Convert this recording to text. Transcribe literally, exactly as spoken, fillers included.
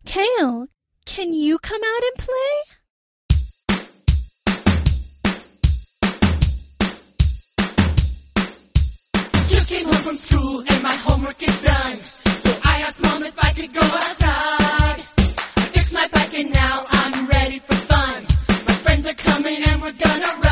Kale, can you come out and play? Just came home from school and my homework is done. So I asked Mom if I could go outside. I fixed my bike and now I'm ready for fun. My friends are coming and we're gonna ride.